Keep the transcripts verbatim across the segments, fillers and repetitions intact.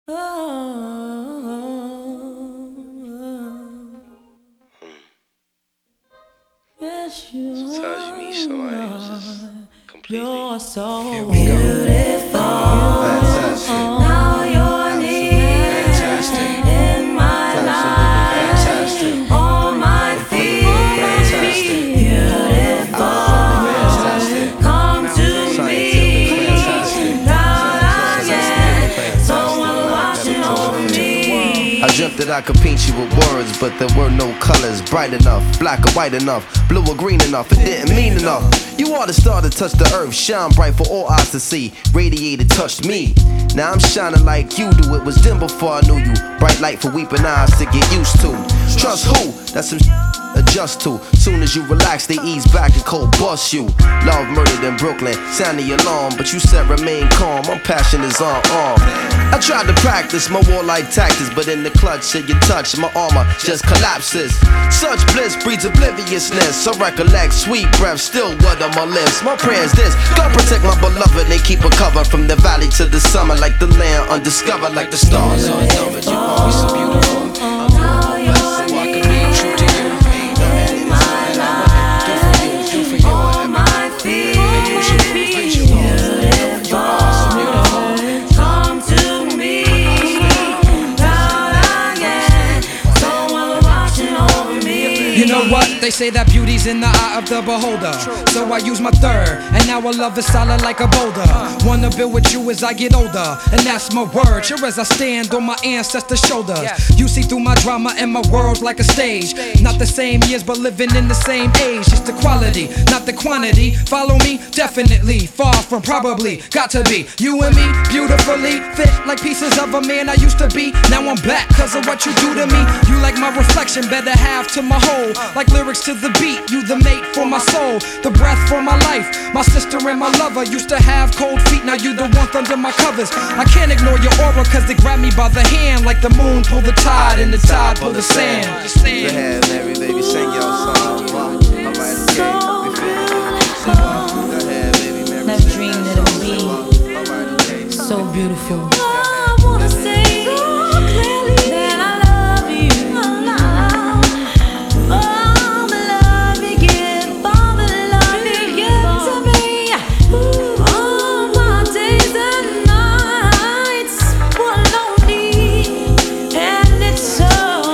Sometimes you meet somebody who's just completely. You're so beautiful. Fantastic. Now you're near in my life. Fantastic. All my fears beautiful. Fantastic. Come to me. Now I get someone watching over me. I dreamt that I could paint you with words, but there were no colors bright enough, black or white enough, blue or green enough. It didn't mean enough. You are the star that touched the earth, shine bright for all eyes to see. Radiated, touched me. Now I'm shining like you do. It was dim before I knew you. Bright light for weeping eyes to get used to. Trust who? That's some adjust to. Soon as you relax, they ease back and cold bust you. Love murdered in Brooklyn, sound the alarm, but you said remain calm. My passion is on arm. I tried to practice my warlike tactics, but in the clutch of your touch, my armor just collapses. Such bliss breeds obliviousness. I recollect sweet breath, still wet on my lips. My prayer is this: God protect my beloved and keep her covered from the valley to the summer, like the land undiscovered, like the stars unknown. You always so beautiful. You know what? They say that beauty's in the eye of the beholder. So I use my third, and now I love is solid like a boulder. Wanna build with you as I get older, and that's my word. Sure as I stand on my ancestors' shoulders. You see through my drama and my world's like a stage. Not the same years, but living in the same age. It's the quality, not the quantity. Follow me? Definitely. Far from probably. Got to be. You and me, beautifully fit like pieces of a man I used to be. Now I'm back cause of what you do to me. You like my reflection, better half to my whole. Like lyrics to the beat, you the mate for my soul, the breath for my life. My sister and my lover used to have cold feet, now you the one under my covers. I can't ignore your aura cause they grab me by the hand, like the moon pull the tide and the tide pull the sand. Go ahead, Mary, baby, sing your song. Alright, okay. Go ahead, baby, Mary. Never dreamed that it would be so beautiful. I wanna say so clearly that I love you. All the love you give, all the love you give to me. All my days and nights were lonely, and it's so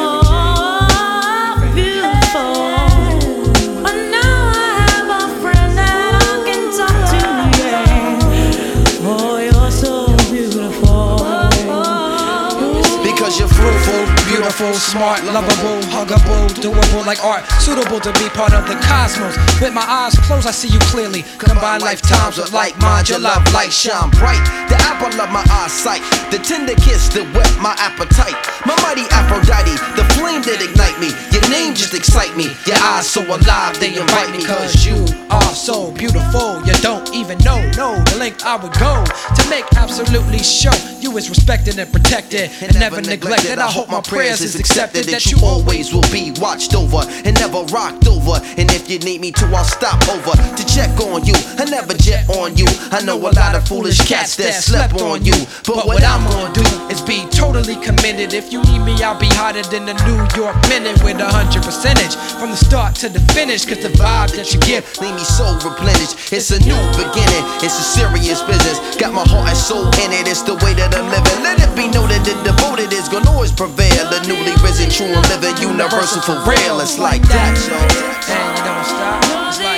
beautiful. But now I have a friend that I can talk to, yeah. Oh, you're so beautiful. Because you're fruitful, beautiful, smart, lovable, huggable, doable like art, suitable to be part of the cosmos. With my eyes closed, I see you clearly. Combine lifetimes with like mind, your love light shine bright. The apple of my eyesight, the tender kiss that whet my appetite. My mighty Aphrodite, the flame that ignite me. Your name just excite me. Your eyes so alive, they invite me. Cause you are so beautiful, you don't even know, know the length I would go to make absolutely sure you is respected and protected and never neglected. I hope my prayers is accepted, that you always will be watched over and never rocked over. And if you need me to, I'll stop over to check on you. I never jet on you. I know a lot of foolish cats that slept on you, but what I'm gonna do is be totally committed. If you need me, I'll be hotter than the New York Minute with a hundred percentage from the start to the finish. Cause the vibe that you give leave me so replenished. It's a new beginning, it's a serious business. Got my heart and soul in it, it's the way that I'm living. Let it be noted that devoted is gonna always prevail. The newly risen, true and living, universal for real. It's like that, yo. And you don't stop. It's like